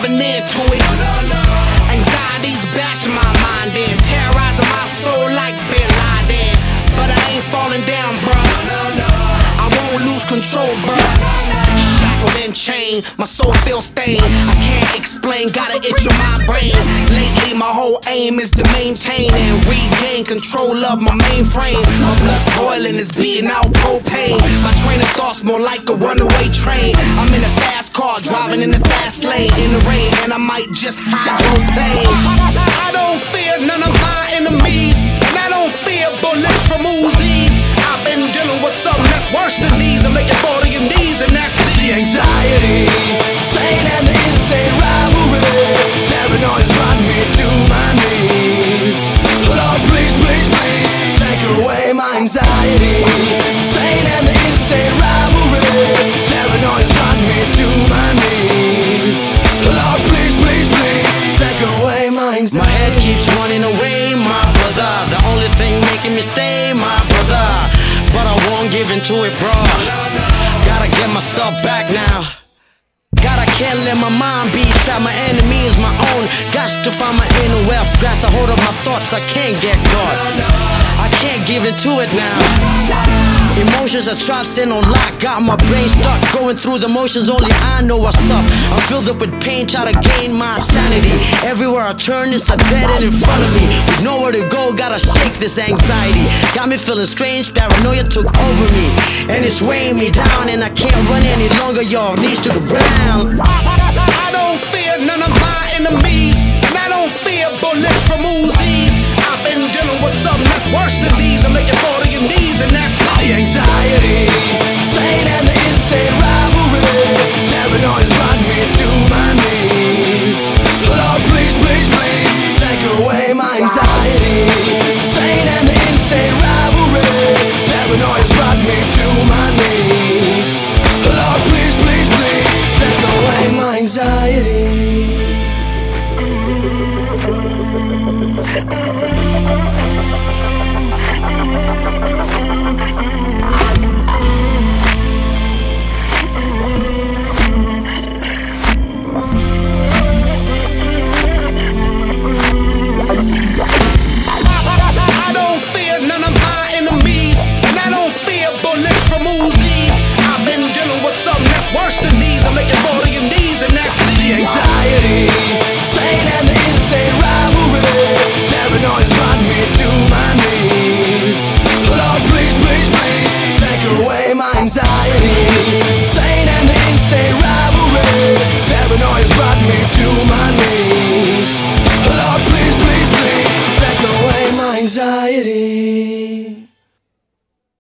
giving in to it. Anxiety's bashing my mind in, terrorizing my soul like Bin Laden. But I ain't falling down, bruh. I won't lose control, bruh. Shackled and chained, my soul feels stained. I can't explain, got an itch on my brain. Lately my whole aim is to maintain and regain control of my mainframe. My blood's boiling, it's beating out propane. My train of thoughts more like a runaway train. I'm in a fast car, driving in the fast lane. In the rain, and I might just hydroplane. I don't fear none of my enemies, and I don't fear bullets from Uzis. I've been dealing with something that's worse than these. I'm making fall to your knees, and that's the anxiety, insane and the insane rivalry. Paranoia's run me to my knees. Lord, please, please, please, take away my anxiety. Insane and the insane rivalry. Paranoia's run me to my knees. Lord, please, please, please, take away my anxiety. My head keeps running away, my brother. The only thing making me stay, my brother. But I won't give in to it, bro. Gotta get myself back now. God, I can't let my mind be tied. My enemy is my own. Got to find my inner wealth. Grasp a hold of my thoughts, I can't get caught. I can't give in to it now. Emotions are trapped, sitting on lock. Got my brain stuck, going through the motions. Only I know what's up. I'm filled up with pain, try to gain my sanity. Everywhere I turn, it's a dead end in front of me. With nowhere to go, gotta shake this anxiety. Got me feeling strange, paranoia took over me. And it's weighing me down, and I can't run any longer, y'all. Knees to the ground. I don't fear none of my enemies, and I don't fear bullets from Uzis. I've been dealing with something that's worse than these. I'm making fall to your knees, and that's the anxiety, insane and the insane rivalry. Paranoia's run me to my knees. Lord, please, please, please, take away my anxiety. Insane and the insane rivalry. Paranoia's run me to my knees. Lord, please, please, please, take away my anxiety.